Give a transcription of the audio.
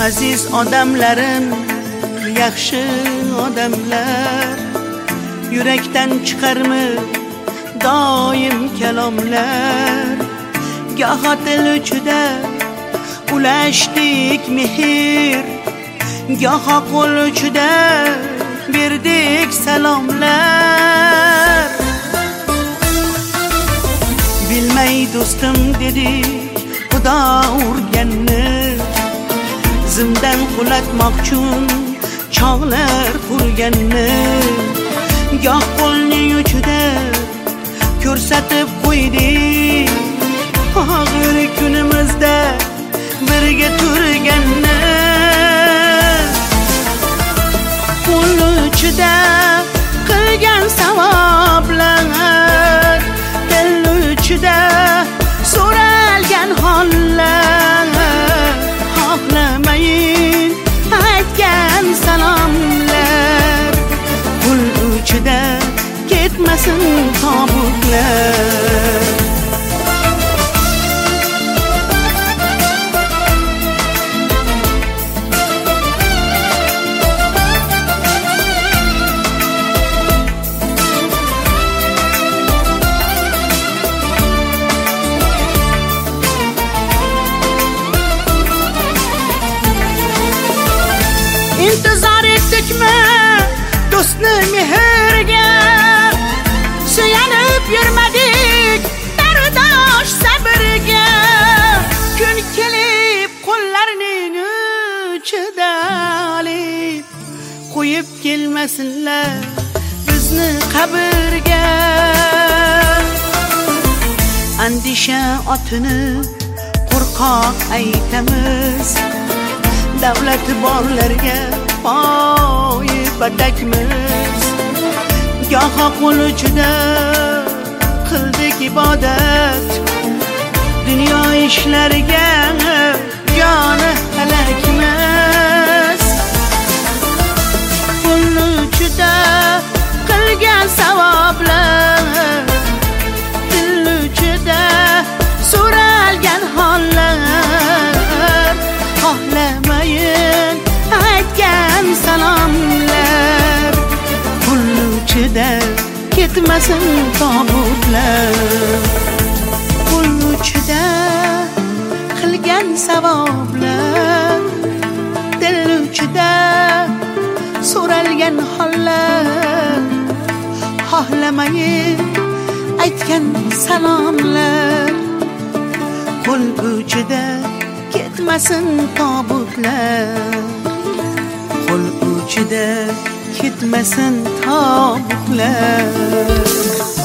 aziz odamlarim, yaxshi odamlar, yurakdan chiqarmi doim kalomlar. Goho til uchida ulashdik mehr, goho qo'l uchida berdik salomlar. Bilmay do'stim dedik xudo urganni, zimdan qulatmoqchun chog'lar qurganni. Goh qo'lning uchida ko'rsatib qo'ydik, og'ir kunimizda birga turganni. Qo'l uchida qilgan savoblar, dil uchida so'ralgan hollar, xohlamayin aytgan salomlar. Qo'l uchida ketmasin tobutlar. İntizar etdikmi do'stni mehrga, suyanib yurmadik dardosh sabrga. Kun kelib qo'llarning uchida olib qo'yib kelmasinlar bizni qabrga. Andisha otini qo'rqoq aytamiz, davlat borlarga poyi batakmiz. Goho qo'l uchida qildik ibodat, dunyo ishlariga joni halakmiz. Qo'l uchida qilgan savoblar, dil uchida so'ralgan hollar, xohlamayin aytgan salomlar. Qo'l uchida ketmasin tobutlar. Qo'l uchida qilgan savoblar, dil uchida so'ralgan hollar, xohlamayin aytgan salomlar. Qo'l uchida ketmasin tobutlar. Qo'l uchida ketmasin tobutlar.